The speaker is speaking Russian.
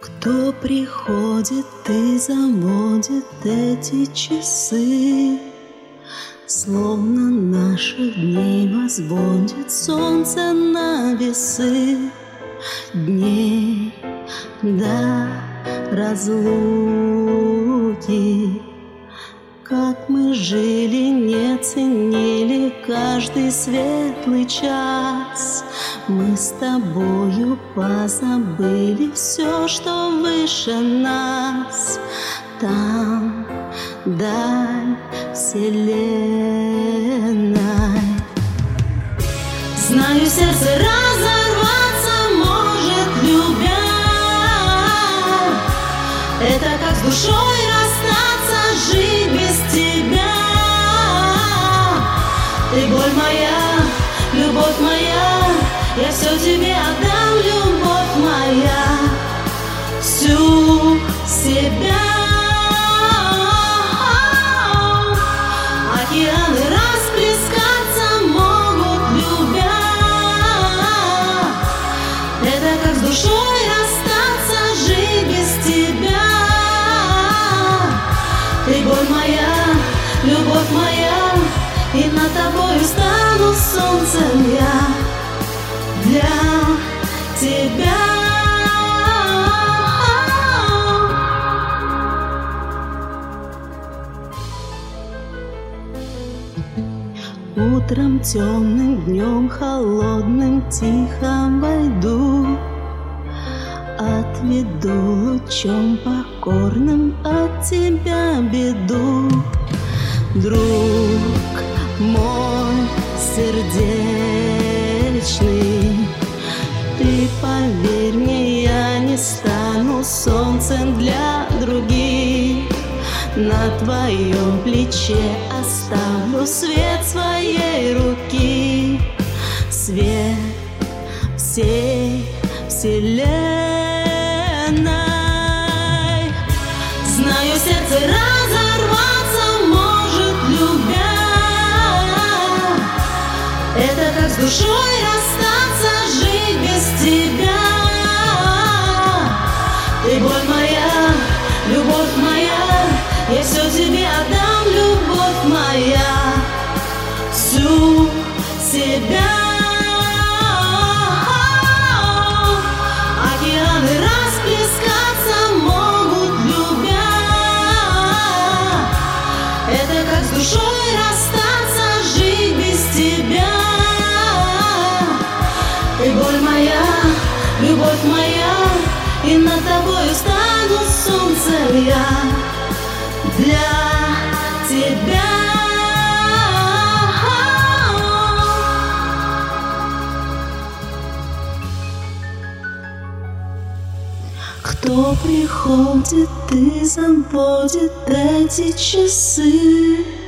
Кто приходит и заводит эти часы, словно наших дней возводит солнце на весы дней до разлуки. Как мы жили, не ценили каждый светлый час. Мы с тобою позабыли все, что выше нас. Там даль вселенной. Знаю, сердце разорваться может, любя. Это как с душой расстаться, жить без тебя. Ты боль моя, любовь моя, я все тебе отдам, любовь моя, всю себя. Океаны расплескаться могут, любя. Это как с душой расстаться, жить без тебя. Ты боль моя, любовь моя, и над тобою стану солнцем я для тебя. Утром темным, днем холодным тихо войду, отведу лучом покорным от тебя беду. Друг мой сердечный, ты поверь мне, я не стану солнцем для других. На твоем плече оставлю свет своей руки, свет всей вселенной. Знаю, сердце разорваться может, любя. Это как с душой расстаться, жить без тебя. Ты боль моя, любовь моя, я все тебе отдам, любовь моя, всю себя. Океаны расплескаться могут, любя. Это как с душой расстаться, жить без тебя. Ты боль моя, любовь моя, и над тобою стану солнцем я для тебя. Кто приходит и заводит эти часы,